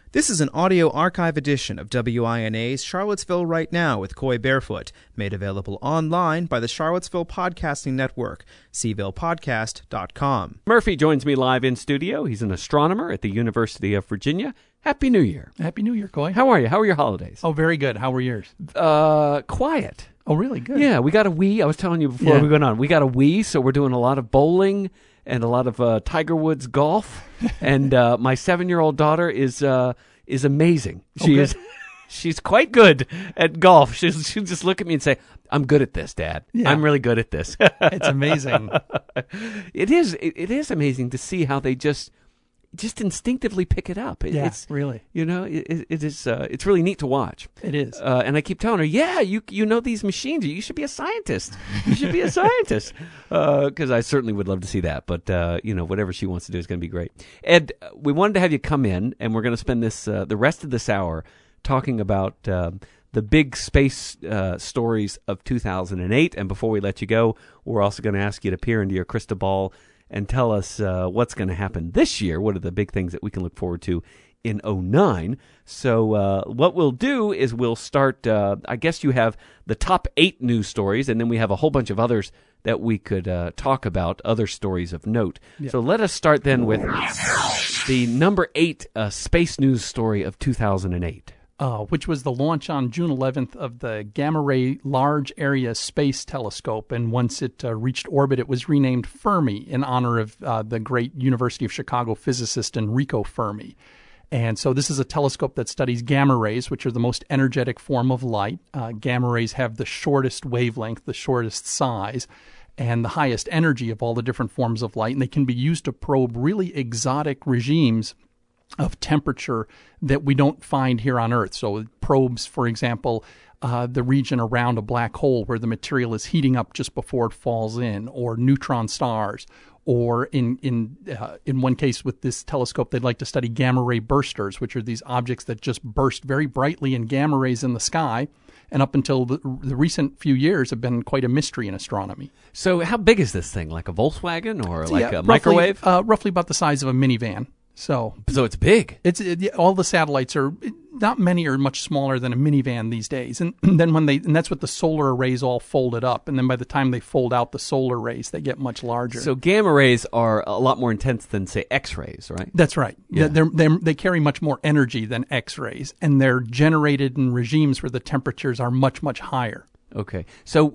This is an audio archive edition of WINA's Charlottesville Right Now with Coy Barefoot, made available online by the Charlottesville Podcasting Network, cvillepodcast.com. Murphy joins me live in studio. He's an astronomer at the University of Virginia. Happy New Year. Happy New Year, Coy. How are you? How are your holidays? Oh, very good. How were yours? Quiet. Oh, really? Good. Yeah, we got a Wii. I was telling you before we went on. We got a Wii, so we're doing a lot of bowling and a lot of Tiger Woods golf. And my 7-year-old daughter is amazing. She's quite good at golf. She'll just look at me and say, "I'm good at this, Dad. Yeah. I'm really good at this." It's amazing. It is amazing to see how they just instinctively pick it up. It's really. You know, it's really neat to watch. It is. And I keep telling her, yeah, you know these machines. You should be a scientist. You should be a scientist. Because I certainly would love to see that. But, whatever she wants to do is going to be great. Ed, we wanted to have you come in, and we're going to spend the rest of this hour talking about the big space stories of 2008. And before we let you go, we're also going to ask you to peer into your crystal ball and tell us what's going to happen this year. What are the big things that we can look forward to in 2009? So what we'll do is we'll start, I guess you have the top 8 news stories, and then we have a whole bunch of others that we could talk about, other stories of note. Yeah. So let us start then with the number 8 space news story of 2008. Which was the launch on June 11th of the Gamma Ray Large Area Space Telescope. And once it reached orbit, it was renamed Fermi in honor of the great University of Chicago physicist Enrico Fermi. And so this is a telescope that studies gamma rays, which are the most energetic form of light. Gamma rays have the shortest wavelength, the shortest size, and the highest energy of all the different forms of light. And they can be used to probe really exotic regimes of temperature that we don't find here on Earth. So it probes, for example, the region around a black hole where the material is heating up just before it falls in, or neutron stars, or in one case with this telescope, they'd like to study gamma ray bursters, which are these objects that just burst very brightly in gamma rays in the sky. And up until the recent few years have been quite a mystery in astronomy. So how big is this thing? Like a Volkswagen or like a microwave? Roughly about the size of a minivan. So it's big. All the satellites are, not many are much smaller than a minivan these days. And then and that's with the solar arrays all folded up. And then by the time they fold out the solar rays, they get much larger. So gamma rays are a lot more intense than, say, X-rays, right? That's right. Yeah. They carry much more energy than X-rays. And they're generated in regimes where the temperatures are much, much higher. Okay. So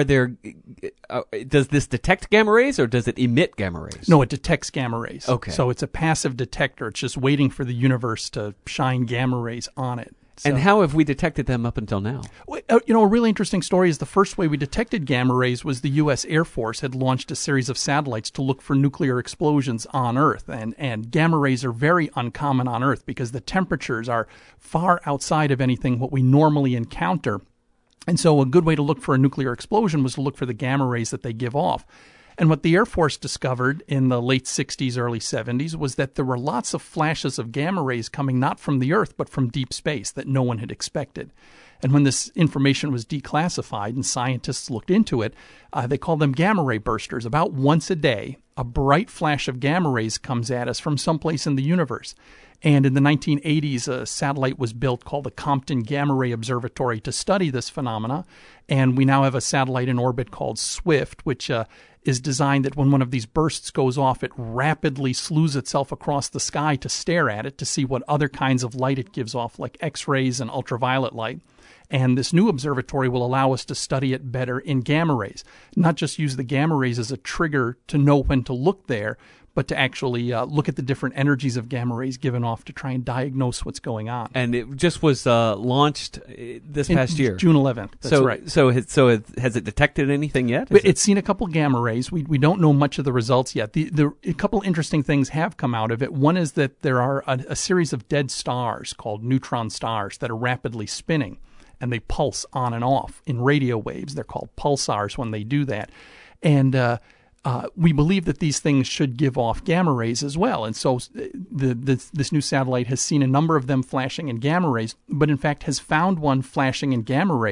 does this detect gamma rays or does it emit gamma rays? No, it detects gamma rays. Okay. So it's a passive detector. It's just waiting for the universe to shine gamma rays on it. So, and how have we detected them up until now? A really interesting story is the first way we detected gamma rays was the U.S. Air Force had launched a series of satellites to look for nuclear explosions on Earth. And gamma rays are very uncommon on Earth because the temperatures are far outside of anything what we normally encounter. And so a good way to look for a nuclear explosion was to look for the gamma rays that they give off. And what the Air Force discovered in the late 60s, early 70s was that there were lots of flashes of gamma rays coming not from the Earth, but from deep space that no one had expected. And when this information was declassified and scientists looked into it, they called them gamma ray bursters. About once a day, a bright flash of gamma rays comes at us from someplace in the universe. And in the 1980s, a satellite was built called the Compton Gamma Ray Observatory to study this phenomena. And we now have a satellite in orbit called SWIFT, which is designed that when one of these bursts goes off, it rapidly slews itself across the sky to stare at it to see what other kinds of light it gives off, like X-rays and ultraviolet light. And this new observatory will allow us to study it better in gamma rays, not just use the gamma rays as a trigger to know when to look there, but to actually look at the different energies of gamma rays given off to try and diagnose what's going on. And it just was launched this past year. June 11th, that's right. So has it detected anything yet? It's seen a couple gamma rays. We don't know much of the results yet. A couple interesting things have come out of it. One is that there are a series of dead stars called neutron stars that are rapidly spinning, and they pulse on and off in radio waves. They're called pulsars when they do that. And we believe that these things should give off gamma rays as well. And so this new satellite has seen a number of them flashing in gamma rays, but in fact has found one flashing in gamma rays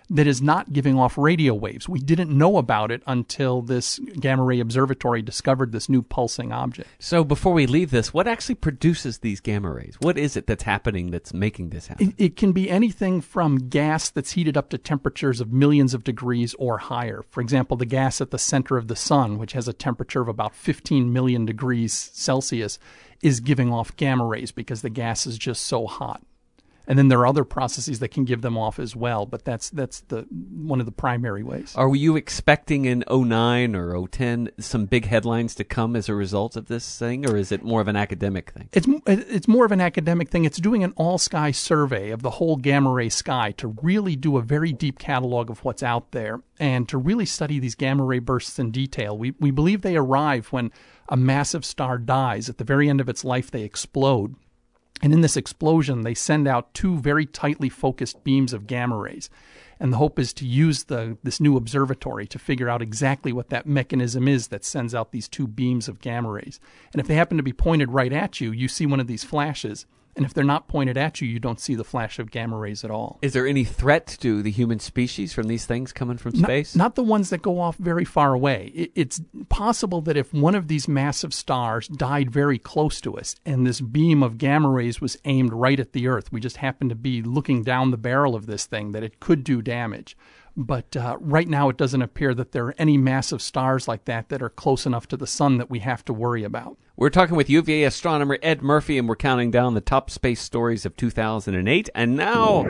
that is not giving off radio waves. We didn't know about it until this Gamma Ray Observatory discovered this new pulsing object. So before we leave this, what actually produces these gamma rays? What is it that's happening that's making this happen? It can be anything from gas that's heated up to temperatures of millions of degrees or higher. For example, the gas at the center of the sun, which has a temperature of about 15 million degrees Celsius, is giving off gamma rays because the gas is just so hot. And then there are other processes that can give them off as well, but that's the one of the primary ways. Are you expecting in 2009 or 2010 some big headlines to come as a result of this thing, or is it more of an academic thing? It's more of an academic thing. It's doing an all-sky survey of the whole gamma ray sky to really do a very deep catalog of what's out there and to really study these gamma ray bursts in detail. We believe they arrive when a massive star dies. At the very end of its life, they explode. And in this explosion, they send out two very tightly focused beams of gamma rays. And the hope is to use this new observatory to figure out exactly what that mechanism is that sends out these two beams of gamma rays. And if they happen to be pointed right at you, you see one of these flashes. And if they're not pointed at you, you don't see the flash of gamma rays at all. Is there any threat to the human species from these things coming from space? Not the ones that go off very far away. It's possible that if one of these massive stars died very close to us and this beam of gamma rays was aimed right at the Earth, we just happened to be looking down the barrel of this thing, that it could do damage. But right now it doesn't appear that there are any massive stars like that that are close enough to the sun that we have to worry about. We're talking with UVA astronomer Ed Murphy, and we're counting down the top space stories of 2008. And now,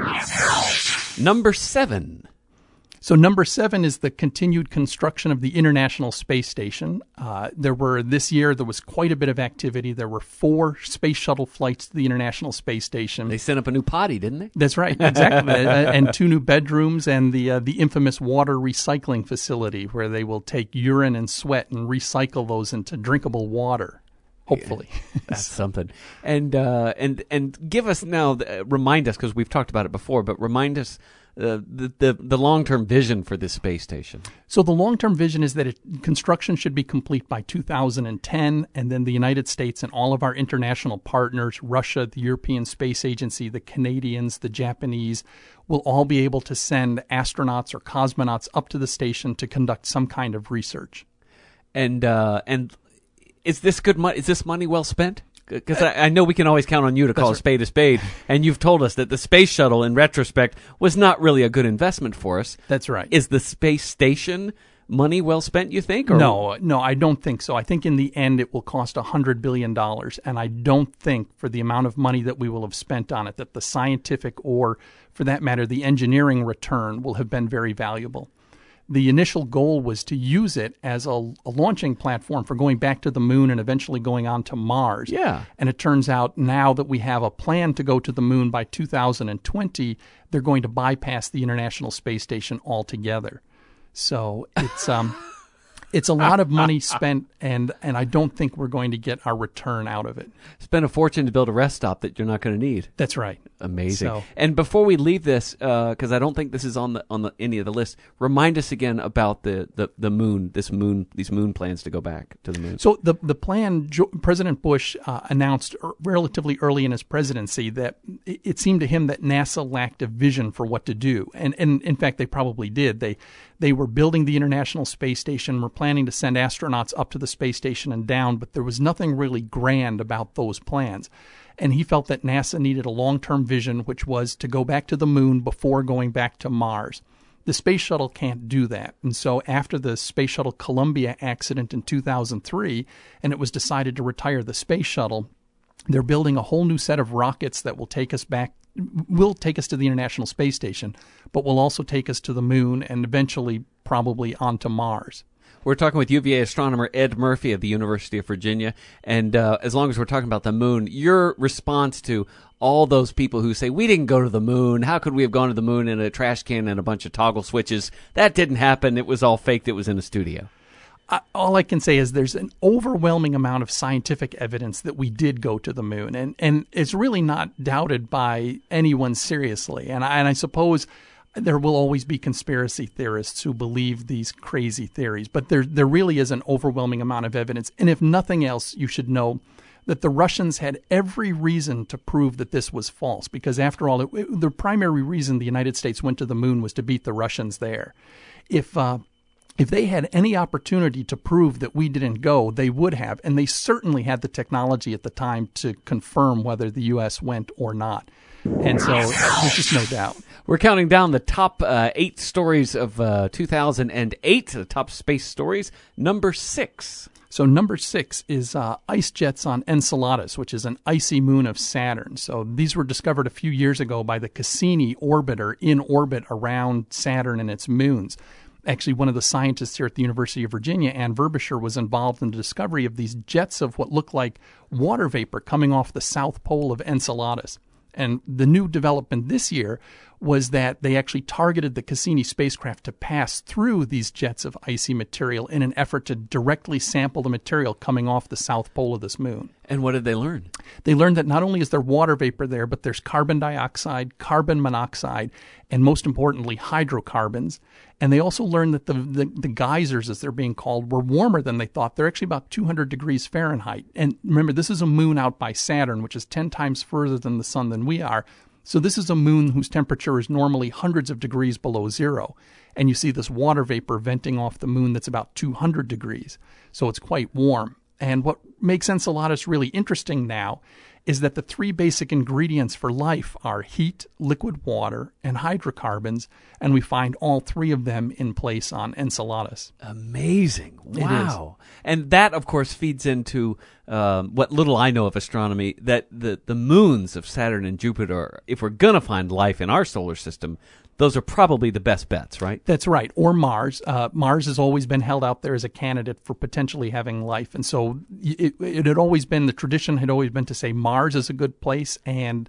number 7. So number 7 is the continued construction of the International Space Station. This year there was quite a bit of activity. There were 4 space shuttle flights to the International Space Station. They sent up a new potty, didn't they? That's right, exactly. And 2 new bedrooms and the infamous water recycling facility where they will take urine and sweat and recycle those into drinkable water. Hopefully. Yeah, that's something. And give us now, remind us, because we've talked about it before, but remind us the long-term vision for this space station. So the long-term vision is that construction should be complete by 2010, and then the United States and all of our international partners, Russia, the European Space Agency, the Canadians, the Japanese, will all be able to send astronauts or cosmonauts up to the station to conduct some kind of research. And is this good money? Is this money well spent? Because I know we can always count on you to call a spade, and you've told us that the space shuttle, in retrospect, was not really a good investment for us. That's right. Is the space station money well spent, you think? Or? No, I don't think so. I think in the end it will cost $100 billion, and I don't think for the amount of money that we will have spent on it that the scientific or, for that matter, the engineering return will have been very valuable. The initial goal was to use it as a launching platform for going back to the moon and eventually going on to Mars. Yeah. And it turns out now that we have a plan to go to the moon by 2020, they're going to bypass the International Space Station altogether. So it's a lot of money spent, and I don't think we're going to get our return out of it. Spend a fortune to build a rest stop that you're not going to need. That's right. Amazing. So, and before we leave this, because I don't think this is on any of the list, remind us again about the moon. These moon plans to go back to the moon. So the plan, President Bush announced relatively early in his presidency that it seemed to him that NASA lacked a vision for what to do, and in fact they probably did. They were building the International Space Station, were planning to send astronauts up to the space station and down, but there was nothing really grand about those plans. And he felt that NASA needed a long-term vision, which was to go back to the moon before going back to Mars. The space shuttle can't do that. And so after the Space Shuttle Columbia accident in 2003, and it was decided to retire the space shuttle, they're building a whole new set of rockets that will take us to the International Space Station, but will also take us to the moon and eventually probably onto Mars. We're talking with UVA astronomer Ed Murphy of the University of Virginia. And as long as we're talking about the moon, your response to all those people who say, we didn't go to the moon, how could we have gone to the moon in a trash can and a bunch of toggle switches? That didn't happen. It was all faked. It was in a studio. All I can say is there's an overwhelming amount of scientific evidence that we did go to the moon, and it's really not doubted by anyone seriously. And I suppose there will always be conspiracy theorists who believe these crazy theories, but there really is an overwhelming amount of evidence. And if nothing else, you should know that the Russians had every reason to prove that this was false, because after all, the primary reason the United States went to the moon was to beat the Russians there. If they had any opportunity to prove that we didn't go, they would have, and they certainly had the technology at the time to confirm whether the U.S. went or not. And so there's just no doubt. We're counting down the top 8 stories of 2008, the top space stories. Number 6. So number 6 is ice jets on Enceladus, which is an icy moon of Saturn. So these were discovered a few years ago by the Cassini orbiter in orbit around Saturn and its moons. Actually, one of the scientists here at the University of Virginia, Ann Verbisher, was involved in the discovery of these jets of what look like water vapor coming off the south pole of Enceladus. And the new development this year was that they actually targeted the Cassini spacecraft to pass through these jets of icy material in an effort to directly sample the material coming off the south pole of this moon. And what did they learn? They learned that not only is there water vapor there, but there's carbon dioxide, carbon monoxide, and most importantly, hydrocarbons. And they also learned that the geysers, as they're being called, were warmer than they thought. They're actually about 200 degrees Fahrenheit. And remember, this is a moon out by Saturn, which is 10 times further than the sun than we are. So this is a moon whose temperature is normally hundreds of degrees below zero. And you see this water vapor venting off the moon that's about 200 degrees. So it's quite warm. And what makes Enceladus really interesting now is that the 3 basic ingredients for life are heat, liquid water, and hydrocarbons, and we find all 3 of them in place on Enceladus. Amazing. Wow. And that, of course, feeds into what little I know of astronomy, that the moons of Saturn and Jupiter, if we're going to find life in our solar system, those are probably the best bets, right? That's right. Or Mars. Mars has always been held out there as a candidate for potentially having life. And so it had always been, the tradition had always been to say Mars is a good place, and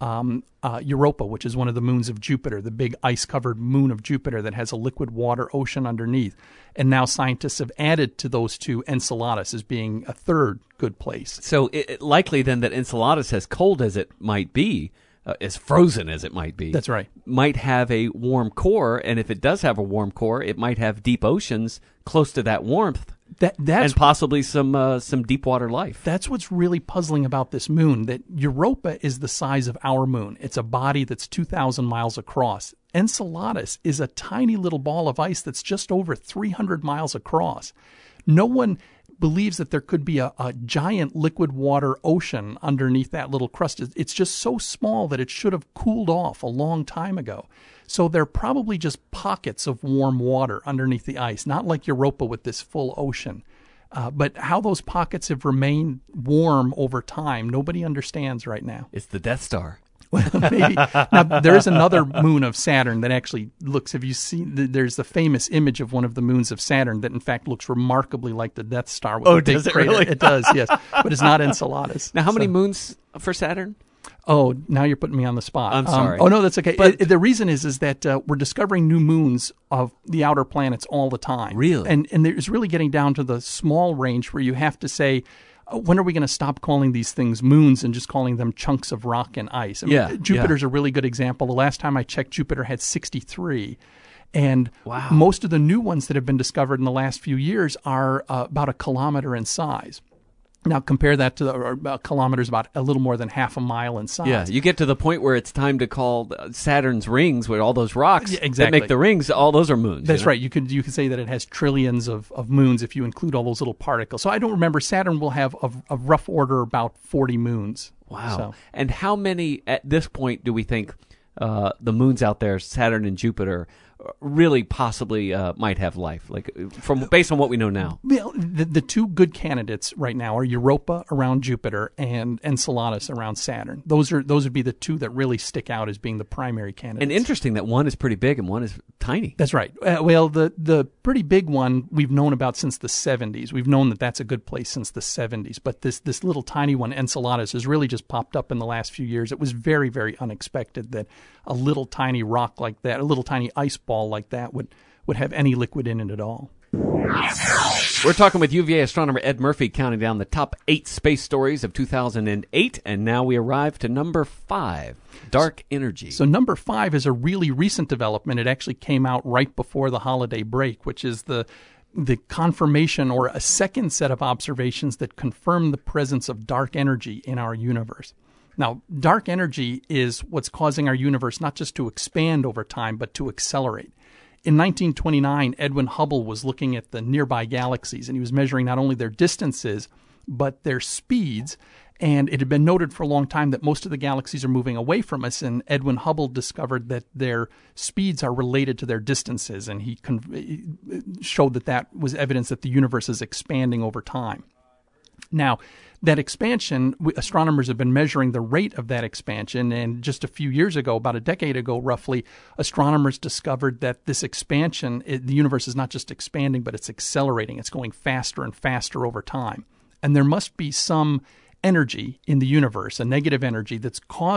Europa, which is one of the moons of Jupiter, the big ice-covered moon of Jupiter that has a liquid water ocean underneath. And now scientists have added to those 2 Enceladus as being a third good place. So likely then that Enceladus, as cold as it might be, as frozen as it might be. That's right. Might have a warm core, and if it does have a warm core, it might have deep oceans close to that warmth. And possibly some deep water life. That's what's really puzzling about this moon, that Europa is the size of our moon. It's a body that's 2,000 miles across. Enceladus is a tiny little ball of ice that's just over 300 miles across. No one believes that there could be a giant liquid water ocean underneath that little crust. It's just so small that it should have cooled off a long time ago. So they're probably just pockets of warm water underneath the ice, not like Europa with this full ocean. But how those pockets have remained warm over time, nobody understands right now. It's the Death Star. Well, maybe. Now, there's another moon of Saturn that actually looks, have you seen, there's the famous image of one of the moons of Saturn that in fact looks remarkably like the Death Star. With oh, a big does it crater. really? It does, yes. But it's not Enceladus. Now, how many moons for Saturn? Oh, now you're putting me on the spot. I'm sorry. Oh, no, that's okay. But the reason is that we're discovering new moons of the outer planets all the time. Really? And it's really getting down to the small range where you have to say, when are we going to stop calling these things moons and just calling them chunks of rock and ice? I mean, Jupiter's a really good example. The last time I checked, Jupiter had 63. And most of the new ones that have been discovered in the last few years are about a kilometer in size. Now, compare that to a kilometer is about a little more than half a mile in size. Yeah, you get to the point where it's time to call Saturn's rings, with all those rocks that make the rings, all those are moons. That's right. You could say that it has trillions of moons if you include all those little particles. So I don't remember. Saturn will have a rough order about 40 moons. Wow. So. And how many, at this point, do we think the moons out there, Saturn and Jupiter, really possibly might have life, like based on what we know now? Well, the 2 good candidates right now are Europa around Jupiter and Enceladus around Saturn. Those would be the 2 that really stick out as being the primary candidates. And interesting that one is pretty big and one is tiny. That's right. Well, the pretty big one we've known about since the 70s. We've known that that's a good place since the 70s. But this little tiny one, Enceladus, has really just popped up in the last few years. It was very, very unexpected that a little tiny rock like that, a little tiny ice ball like that would have any liquid in it at all. We're talking with UVA astronomer Ed Murphy, counting down the top 8 space stories of 2008, and now we arrive to number 5, dark energy. So number 5 is a really recent development. It actually came out right before the holiday break, which is the the confirmation or a second set of observations that confirm the presence of dark energy in our universe. Now, dark energy is what's causing our universe not just to expand over time, but to accelerate. In 1929, Edwin Hubble was looking at the nearby galaxies, and he was measuring not only their distances, but their speeds. And it had been noted for a long time that most of the galaxies are moving away from us, and Edwin Hubble discovered that their speeds are related to their distances, and he showed that that was evidence that the universe is expanding over time. Now, that expansion, astronomers have been measuring the rate of that expansion, and just a few years ago, about a decade ago roughly, astronomers discovered that this expansion, the universe is not just expanding, but it's accelerating. It's going faster and faster over time. And there must be some energy in the universe, a negative energy that's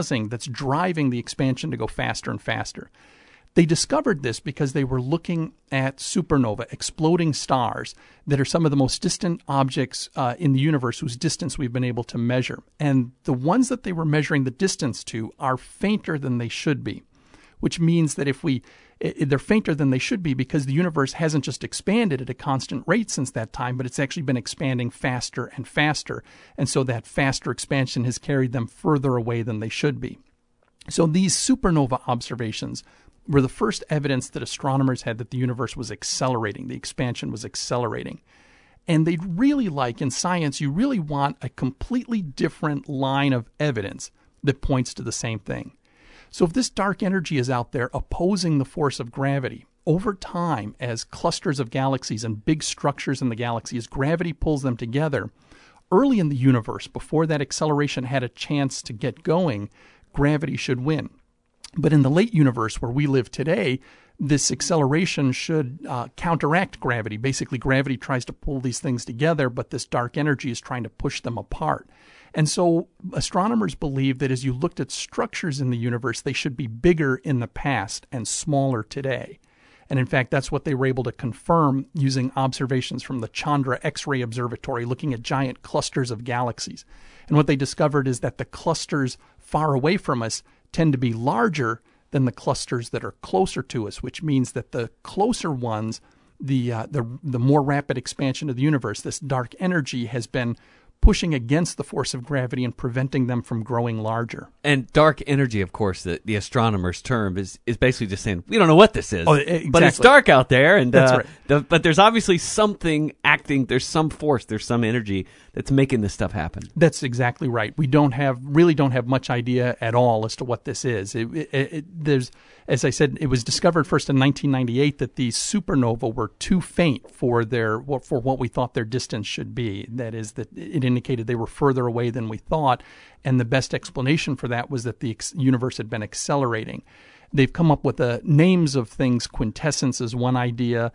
driving the expansion to go faster and faster. They discovered this because they were looking at supernova, exploding stars that are some of the most distant objects in the universe whose distance we've been able to measure. And the ones that they were measuring the distance to are fainter than they should be, which means that they're fainter than they should be because the universe hasn't just expanded at a constant rate since that time, but it's actually been expanding faster and faster. And so that faster expansion has carried them further away than they should be. So these supernova observations were the first evidence that astronomers had that the universe was accelerating, the expansion was accelerating. And they'd really like, in science, you really want a completely different line of evidence that points to the same thing. So if this dark energy is out there opposing the force of gravity, over time, as clusters of galaxies and big structures in the galaxy, as gravity pulls them together, early in the universe, before that acceleration had a chance to get going, gravity should win. But in the late universe where we live today, this acceleration should counteract gravity. Basically, gravity tries to pull these things together, but this dark energy is trying to push them apart. And so astronomers believe that as you looked at structures in the universe, they should be bigger in the past and smaller today. And in fact, that's what they were able to confirm using observations from the Chandra X-ray Observatory, looking at giant clusters of galaxies. And what they discovered is that the clusters far away from us tend to be larger than the clusters that are closer to us, which means that the closer ones, the more rapid expansion of the universe, this dark energy has been pushing against the force of gravity and preventing them from growing larger. And dark energy, of course, the astronomer's term is basically just saying, we don't know what this is, exactly. But it's dark out there. And that's right. But there's obviously something acting, there's some force, there's some energy that's making this stuff happen. That's exactly right. We really don't have much idea at all as to what this is. There's, as I said, it was discovered first in 1998 that these supernova were too faint for what we thought their distance should be. That is, that it indicated they were further away than we thought, and the best explanation for that was that the universe had been accelerating. They've come up with names of things. Quintessence is one idea.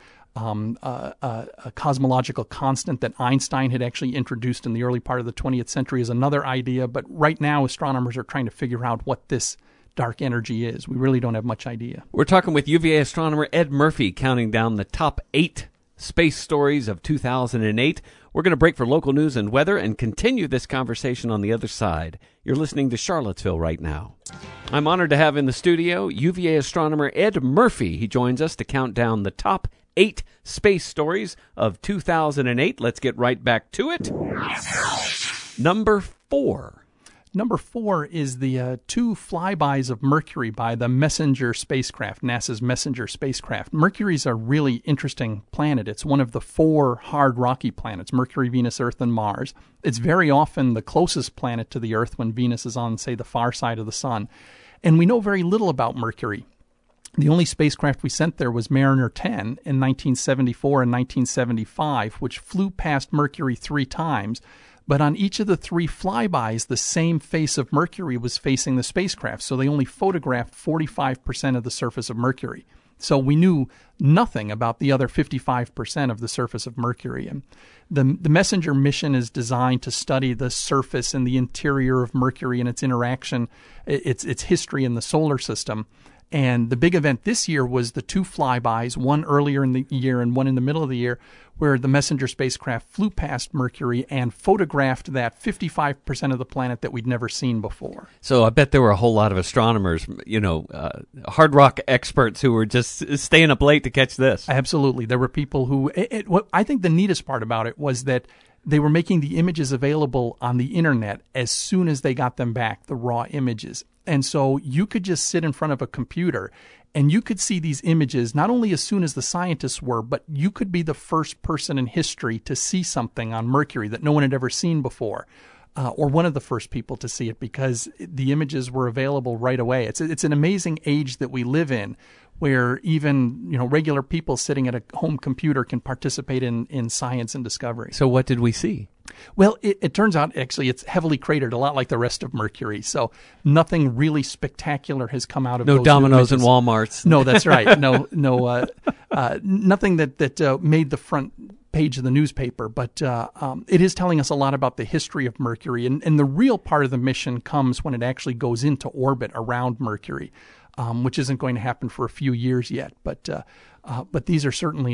A cosmological constant that Einstein had actually introduced in the early part of the 20th century is another idea. But right now, astronomers are trying to figure out what this dark energy is. We really don't have much idea. We're talking with UVA astronomer Ed Murphy, counting down the top 8 space stories of 2008. We're going to break for local news and weather and continue this conversation on the other side. You're listening to Charlottesville right now. I'm honored to have in the studio UVA astronomer Ed Murphy. He joins us to count down the top 8 space stories of 2008. Let's get right back to it. Number 4. Number 4 is the 2 flybys of Mercury by the Messenger spacecraft, NASA's Messenger spacecraft. Mercury's a really interesting planet. It's one of the 4 hard rocky planets, Mercury, Venus, Earth, and Mars. It's very often the closest planet to the Earth when Venus is on, say, the far side of the sun. And we know very little about Mercury. The only spacecraft we sent there was Mariner 10 in 1974 and 1975, which flew past Mercury 3 times. But on each of the 3 flybys, the same face of Mercury was facing the spacecraft, so they only photographed 45% of the surface of Mercury. So we knew nothing about the other 55% of the surface of Mercury. And the Messenger mission is designed to study the surface and the interior of Mercury and its interaction, its history in the solar system. And the big event this year was the 2 flybys, one earlier in the year and one in the middle of the year, where the Messenger spacecraft flew past Mercury and photographed that 55% of the planet that we'd never seen before. So I bet there were a whole lot of astronomers, hard rock experts who were just staying up late to catch this. Absolutely. There were people who, what I think the neatest part about it was that they were making the images available on the internet as soon as they got them back, the raw images. And so you could just sit in front of a computer and you could see these images not only as soon as the scientists were, but you could be the first person in history to see something on Mercury that no one had ever seen before, or one of the first people to see it because the images were available right away. It's an amazing age that we live in, where even regular people sitting at a home computer can participate in science and discovery. So what did we see? Well, it turns out actually it's heavily cratered, a lot like the rest of Mercury. So nothing really spectacular has come out of those Domino's and images. Walmarts. No, that's right. No, nothing that made the front page of the newspaper. But it is telling us a lot about the history of Mercury. And the real part of the mission comes when it actually goes into orbit around Mercury, which isn't going to happen for a few years yet. But these are certainly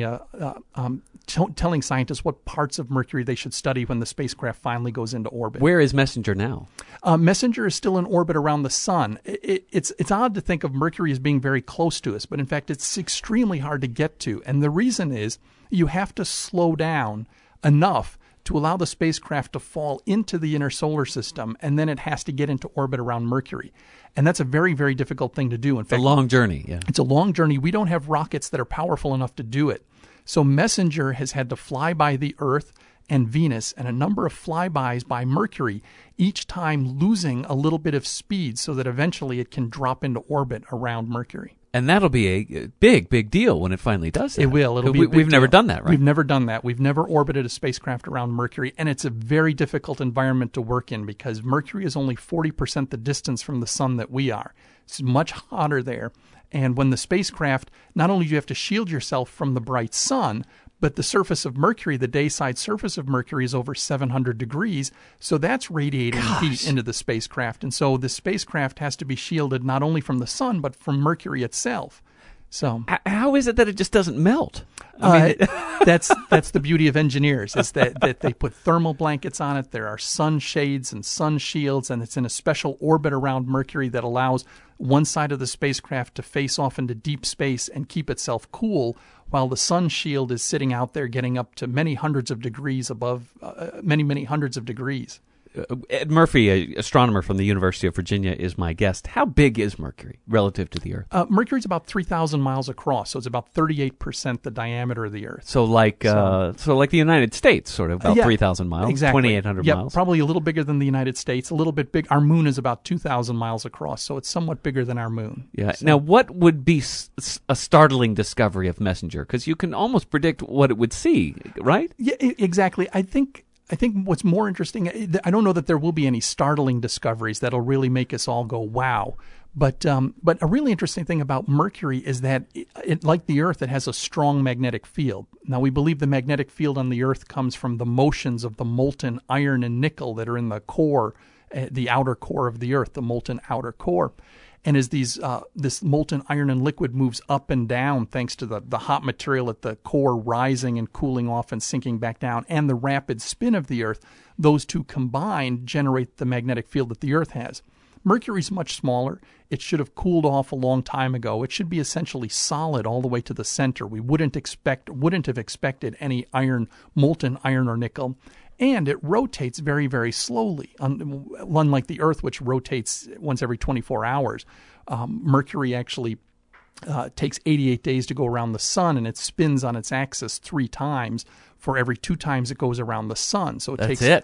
telling scientists what parts of Mercury they should study when the spacecraft finally goes into orbit. Where is Messenger now? Messenger is still in orbit around the sun. It's odd to think of Mercury as being very close to us, but in fact it's extremely hard to get to. And the reason is you have to slow down enough to allow the spacecraft to fall into the inner solar system, and then it has to get into orbit around Mercury. And that's a very, very difficult thing to do. In fact, a long journey, yeah. It's a long journey. We don't have rockets that are powerful enough to do it. So Messenger has had to fly by the Earth and Venus and a number of flybys by Mercury, each time losing a little bit of speed so that eventually it can drop into orbit around Mercury. And that'll be a big, big deal when it finally does that. It will. It'll be a big We've never deal. done that, right? We've never done that. We've never orbited a spacecraft around Mercury, and it's a very difficult environment to work in because Mercury is only 40% the distance from the sun that we are. It's much hotter there. And when the spacecraft, not only do you have to shield yourself from the bright sun, but the surface of Mercury, the day-side surface of Mercury, is over 700 degrees. So that's radiating heat into the spacecraft. And so the spacecraft has to be shielded not only from the sun, but from Mercury itself. So how is it that it just doesn't melt? I mean, that's the beauty of engineers, is that they put thermal blankets on it. There are sun shades and sun shields, and it's in a special orbit around Mercury that allows one side of the spacecraft to face off into deep space and keep itself cool, while the sun shield is sitting out there getting up to many hundreds of degrees above, many hundreds of degrees. Ed Murphy, an astronomer from the University of Virginia, is my guest. How big is Mercury relative to the Earth? Mercury's about 3,000 miles across, so it's about 38% the diameter of the Earth. So like the United States, sort of about 3,000 miles, exactly. 2,800 miles. Probably a little bigger than the United States, a little bit big. Our moon is about 2,000 miles across, so it's somewhat bigger than our moon. Yeah. So. Now, what would be a startling discovery of Messenger? Because you can almost predict what it would see, right? Yeah, exactly. I think what's more interesting, I don't know that there will be any startling discoveries that'll really make us all go, wow. But a really interesting thing about Mercury is that, it, like the Earth, it has a strong magnetic field. Now, we believe the magnetic field on the Earth comes from the motions of the molten iron and nickel that are in the core, the outer core of the Earth, the molten outer core. And as this molten iron and liquid moves up and down, thanks to the hot material at the core rising and cooling off and sinking back down, and the rapid spin of the Earth, those two combined generate the magnetic field that the Earth has. Mercury's much smaller. It should have cooled off a long time ago. It should be essentially solid all the way to the center. We wouldn't have expected any molten iron or nickel. And it rotates very, very slowly, unlike the Earth, which rotates once every 24 hours. Mercury actually takes 88 days to go around the sun, and it spins on its axis 3 times for every 2 times it goes around the sun. So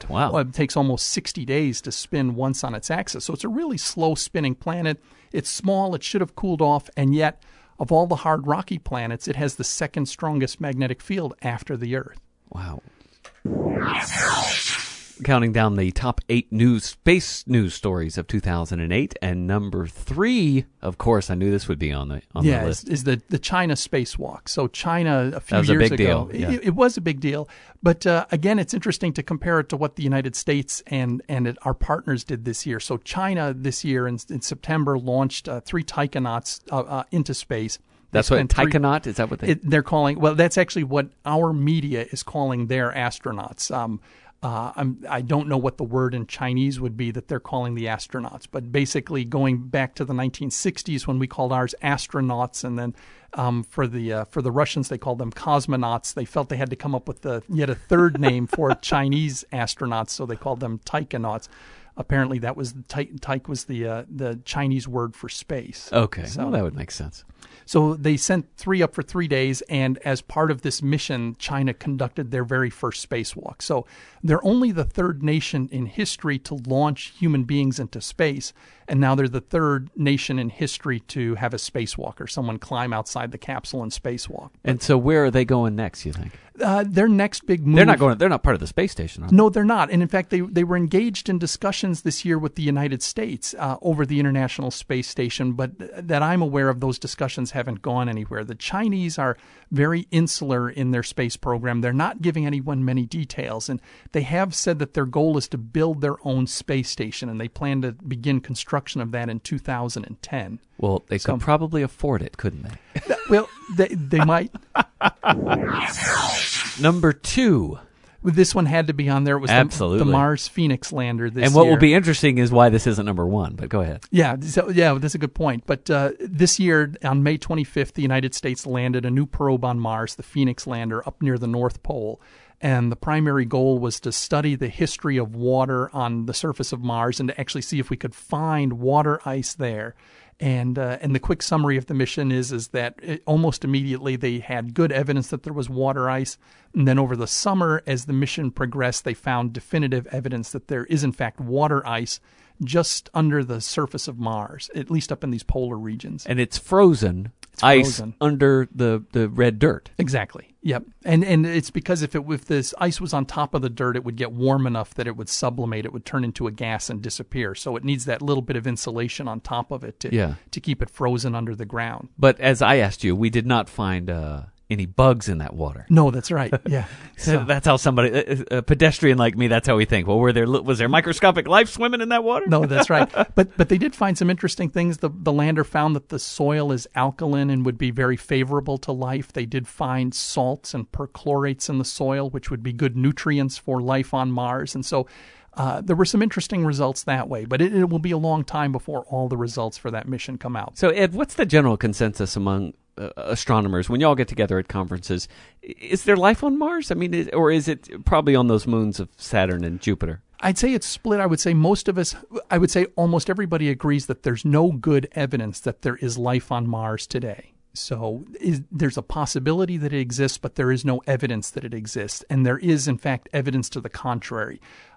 it takes almost 60 days to spin once on its axis. So it's a really slow-spinning planet. It's small. It should have cooled off, and yet, of all the hard, rocky planets, it has the second strongest magnetic field after the Earth. Wow. counting down the top 8 space news stories of 2008, and number 3, of course, I knew this would be on the list. is the China spacewalk. So China a few That was a years big ago, deal. Yeah. it was a big deal. But again, it's interesting to compare it to what the United States and our partners did this year. So China this year in September launched 3 taikonauts into space. That's what taikonaut is. That what they're calling? Well, that's actually what our media is calling their astronauts. I don't know what the word in Chinese would be that they're calling the astronauts, but basically going back to the 1960s when we called ours astronauts, and then for the Russians they called them cosmonauts. They felt they had to come up with yet a third name for Chinese astronauts, so they called them taikonauts. Apparently, that was taik was the Chinese word for space. Okay, so well, that would make sense. So they sent 3 up for 3 days, and as part of this mission, China conducted their very first spacewalk. So they're only the 3rd nation in history to launch human beings into space, and now they're the 3rd nation in history to have a spacewalk, or someone climb outside the capsule and spacewalk. And so where are they going next, you think? Their next big move... They're not part of the space station, are they? No, they're not. And in fact, they were engaged in discussions this year with the United States over the International Space Station, but that I'm aware of, those discussions haven't gone anywhere. The Chinese are very insular in their space program. They're not giving anyone many details, and they have said that their goal is to build their own space station, and they plan to begin construction of that in 2010. Well, they could probably afford it, couldn't they? Well, they might. Number 2. This one had to be on there. It was Absolutely. the Mars Phoenix lander this year. And what will be interesting is why this isn't number 1, but go ahead. Yeah, that's a good point. But this year, on May 25th, the United States landed a new probe on Mars, the Phoenix lander, up near the North Pole. And the primary goal was to study the history of water on the surface of Mars and to actually see if we could find water ice there. And the quick summary of the mission is that almost immediately they had good evidence that there was water ice. And then over the summer, as the mission progressed, they found definitive evidence that there is, in fact, water ice just under the surface of Mars, at least up in these polar regions. And it's frozen. Ice under the red dirt. Exactly. Yep. And it's because if this ice was on top of the dirt, it would get warm enough that it would sublimate. It would turn into a gas and disappear. So it needs that little bit of insulation on top of it to keep it frozen under the ground. But as I asked you, we did not find any bugs in that water. No, that's right. Yeah. So that's how somebody, a pedestrian like me, that's how we think. Well, was there microscopic life swimming in that water? No, that's right. But they did find some interesting things. The lander found that the soil is alkaline and would be very favorable to life. They did find salts and perchlorates in the soil, which would be good nutrients for life on Mars. And so there were some interesting results that way, but it will be a long time before all the results for that mission come out. So, Ed, what's the general consensus among astronomers when you all get together at conferences? Is there life on Mars? I mean, or is it probably on those moons of Saturn and Jupiter? I'd say it's split. I would say almost everybody agrees that there's no good evidence that there is life on Mars today. So there's a possibility that it exists, but there is no evidence that it exists. And there is, in fact, evidence to the contrary.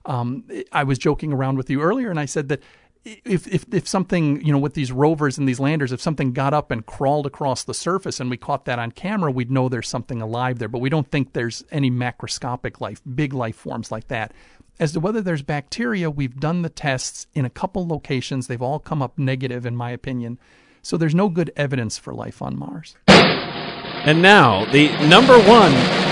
I was joking around with you earlier, and I said that if something, with these rovers and these landers, if something got up and crawled across the surface and we caught that on camera, we'd know there's something alive there. But we don't think there's any macroscopic life, big life forms like that. As to whether there's bacteria, we've done the tests in a couple locations. They've all come up negative, in my opinion. So there's no good evidence for life on Mars. And now, the number 1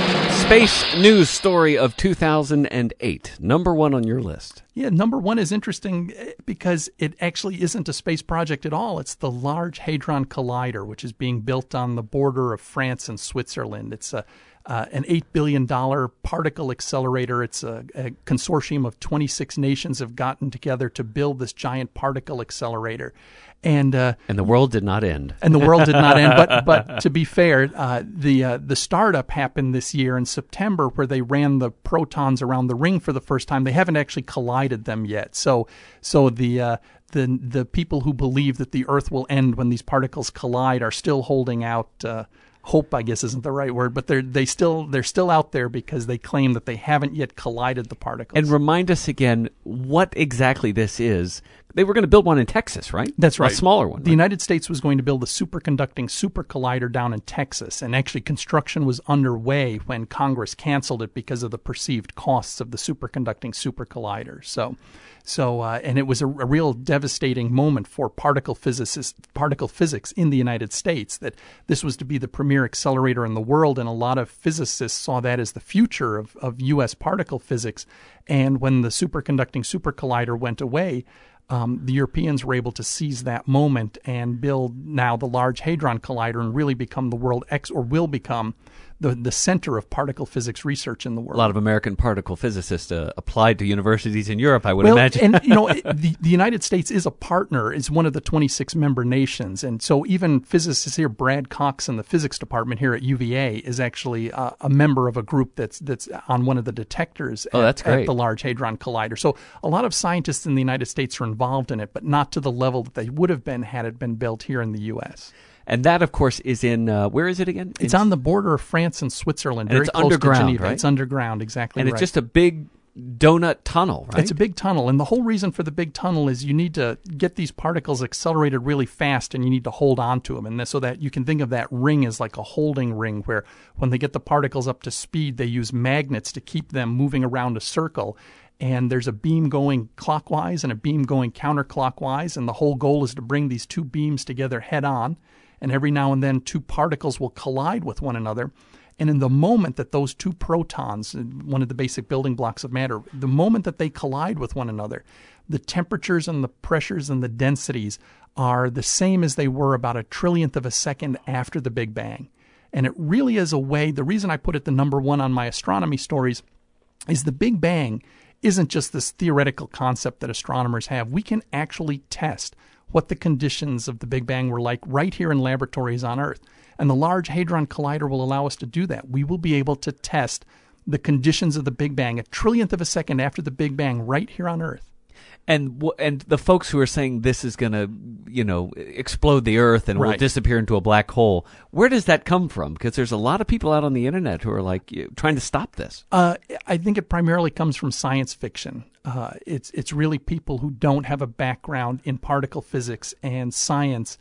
space news story of 2008. Number 1 on your list. Yeah, number 1 is interesting because it actually isn't a space project at all. It's the Large Hadron Collider, which is being built on the border of France and Switzerland. It's an $8 billion particle accelerator. It's a consortium of 26 nations have gotten together to build this giant particle accelerator. And the world did not end. And the world did not end. But to be fair, the startup happened this year in September, where they ran the protons around the ring for the first time. They haven't actually collided them yet. So the people who believe that the Earth will end when these particles collide are still holding out. Hope, I guess, isn't the right word, but they're still out there because they claim that they haven't yet collided the particles. And remind us again what exactly this is. They were going to build one in Texas, right? That's right. A smaller one. The United States was going to build a superconducting super collider down in Texas, and actually construction was underway when Congress canceled it because of the perceived costs of the superconducting super collider. And it was a real devastating moment for particle physics in the United States, that this was to be the premier accelerator in the world, and a lot of physicists saw that as the future of U.S. particle physics. And when the superconducting super collider went away, the Europeans were able to seize that moment and build now the Large Hadron Collider and really become the world will become the center of particle physics research in the world. A lot of American particle physicists applied to universities in Europe, I would imagine. And, the United States is a partner, is one of the 26 member nations. And so even physicists here, Brad Cox in the physics department here at UVA is actually a member of a group that's on one of the detectors at the Large Hadron Collider. So a lot of scientists in the United States are involved in it, but not to the level that they would have been had it been built here in the U.S. And that, of course, is in, where is it again? It's on the border of France and Switzerland, very close to Geneva. Right? It's underground, exactly right. And it's just a big donut tunnel, right? It's a big tunnel, and the whole reason for the big tunnel is you need to get these particles accelerated really fast, and you need to hold on to them. And so that you can think of that ring as like a holding ring, where when they get the particles up to speed, they use magnets to keep them moving around a circle. And there's a beam going clockwise and a beam going counterclockwise, and the whole goal is to bring these two beams together head on. And every now and then, two particles will collide with one another. And in the moment that those two protons, one of the basic building blocks of matter, the moment that they collide with one another, the temperatures and the pressures and the densities are the same as they were about a trillionth of a second after the Big Bang. And it really is a way, the reason I put it the number one on my astronomy stories is the Big Bang isn't just this theoretical concept that astronomers have. We can actually test what the conditions of the Big Bang were like right here in laboratories on Earth. And the Large Hadron Collider will allow us to do that. We will be able to test the conditions of the Big Bang a trillionth of a second after the Big Bang right here on Earth. And the folks who are saying this is going to, explode the Earth and will disappear into a black hole, where does that come from? Because there's a lot of people out on the internet who are like trying to stop this. I think it primarily comes from science fiction. It's really people who don't have a background in particle physics and science,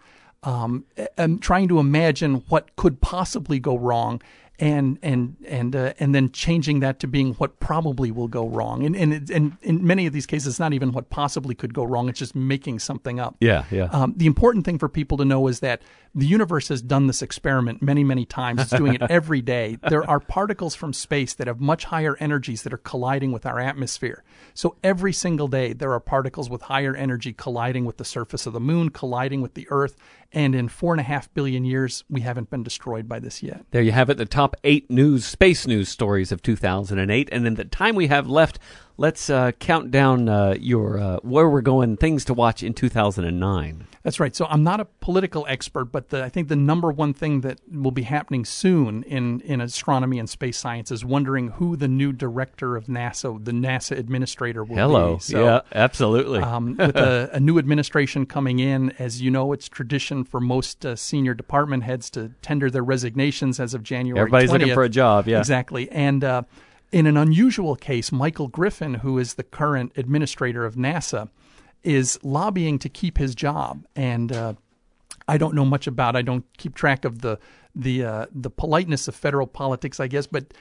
and trying to imagine what could possibly go wrong. And then changing that to being what probably will go wrong. And in many of these cases, it's not even what possibly could go wrong. It's just making something up. Yeah. The important thing for people to know is that the universe has done this experiment many, many times. It's doing it every day. There are particles from space that have much higher energies that are colliding with our atmosphere. So every single day, there are particles with higher energy colliding with the surface of the moon, colliding with the Earth. And in 4.5 billion years, we haven't been destroyed by this yet. There you have it, the top 8 space news stories of 2008. And in the time we have left, let's count down where we're going, things to watch in 2009. That's right. So I'm not a political expert, but I think the number one thing that will be happening soon in astronomy and space science is wondering who the new director of NASA, the NASA administrator, will be. So, yeah, absolutely. With a new administration coming in, as you know, it's tradition for most senior department heads to tender their resignations as of January 20th. Everybody's looking for a job, yeah. Exactly. And in an unusual case, Michael Griffin, who is the current administrator of NASA, is lobbying to keep his job. And I don't know much about. I don't keep track of the politeness of federal politics, I guess. But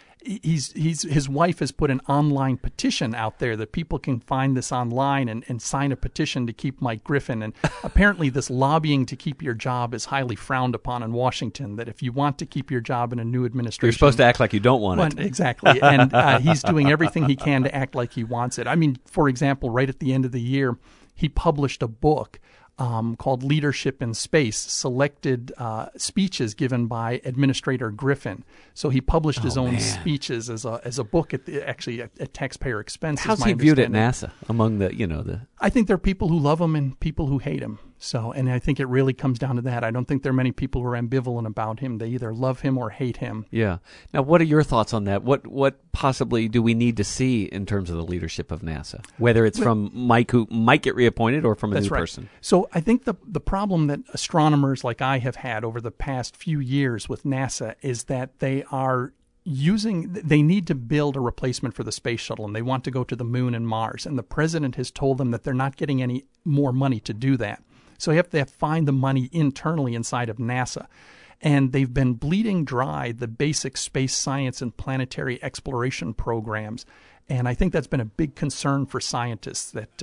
his wife has put an online petition out there that people can find this online and sign a petition to keep Mike Griffin. And apparently, this lobbying to keep your job is highly frowned upon in Washington. That if you want to keep your job in a new administration, you're supposed to act like you don't want it. Exactly. And he's doing everything he can to act like he wants it. I mean, for example, right at the end of the year, he published a book called Leadership in Space, selected speeches given by Administrator Griffin. So he published his own speeches as a book at taxpayer expense. How's he viewed at NASA among the? I think there are people who love him and people who hate him. So, and I think it really comes down to that. I don't think there are many people who are ambivalent about him. They either love him or hate him. Yeah. Now, what are your thoughts on that? What possibly do we need to see in terms of the leadership of NASA? Whether it's from Mike, who might get reappointed, or from a new person? So I think the problem that astronomers like I have had over the past few years with NASA is that they are they need to build a replacement for the space shuttle, and they want to go to the moon and Mars. And the president has told them that they're not getting any more money to do that. So they have to find the money internally inside of NASA. And they've been bleeding dry the basic space science and planetary exploration programs. And I think that's been a big concern for scientists, that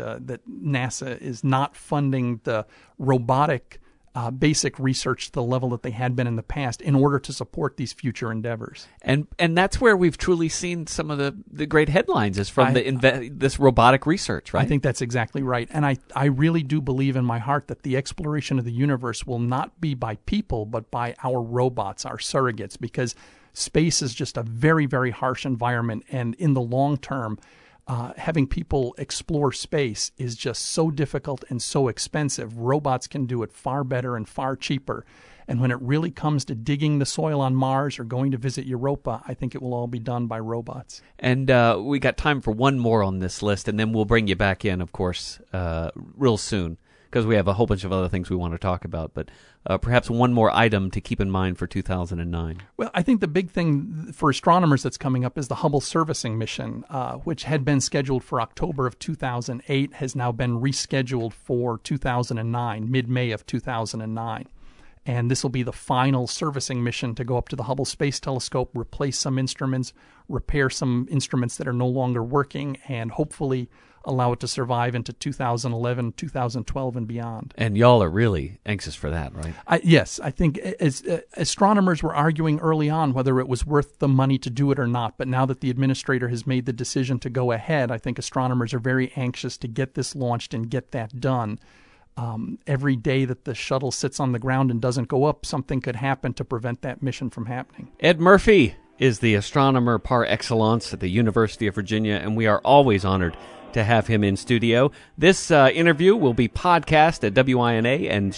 NASA is not funding the robotic basic research to the level that they had been in the past in order to support these future endeavors. And that's where we've truly seen some of the great headlines is from this robotic research, right? I think that's exactly right. And I really do believe in my heart that the exploration of the universe will not be by people, but by our robots, our surrogates, because space is just a very, very harsh environment. And in the long term, having people explore space is just so difficult and so expensive. Robots can do it far better and far cheaper. And when it really comes to digging the soil on Mars or going to visit Europa, I think it will all be done by robots. And we got time for one more on this list, and then we'll bring you back in, of course, real soon, because we have a whole bunch of other things we want to talk about. But perhaps one more item to keep in mind for 2009. Well, I think the big thing for astronomers that's coming up is the Hubble servicing mission, which had been scheduled for October of 2008, has now been rescheduled for 2009, mid-May of 2009. And this will be the final servicing mission to go up to the Hubble Space Telescope, replace some instruments, repair some instruments that are no longer working, and hopefully allow it to survive into 2011, 2012, and beyond. And y'all are really anxious for that, right? Yes. I think astronomers were arguing early on whether it was worth the money to do it or not. But now that the administrator has made the decision to go ahead, I think astronomers are very anxious to get this launched and get that done. Every day that the shuttle sits on the ground and doesn't go up, something could happen to prevent that mission from happening. Ed Murphy is the astronomer par excellence at the University of Virginia, and we are always honored to have him in studio. This interview will be podcast at WINA and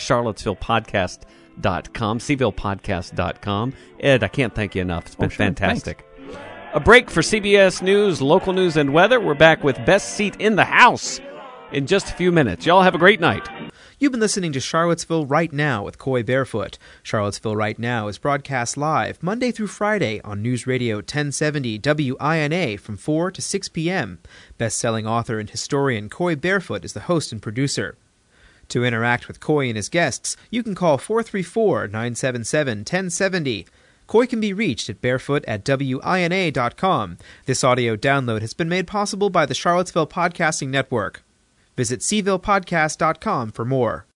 CharlottesvillePodcast.com, CVillePodcast.com. Ed, I can't thank you enough. It's been fantastic. Thanks. A break for CBS News, local news, and weather. We're back with Best Seat in the House in just a few minutes. Y'all have a great night. You've been listening to Charlottesville Right Now with Coy Barefoot. Charlottesville Right Now is broadcast live Monday through Friday on News Radio 1070 WINA from 4 to 6 p.m. Best-selling author and historian Coy Barefoot is the host and producer. To interact with Coy and his guests, you can call 434-977-1070. Coy can be reached at barefoot@wina.com. This audio download has been made possible by the Charlottesville Podcasting Network. Visit CVillePodcast.com for more.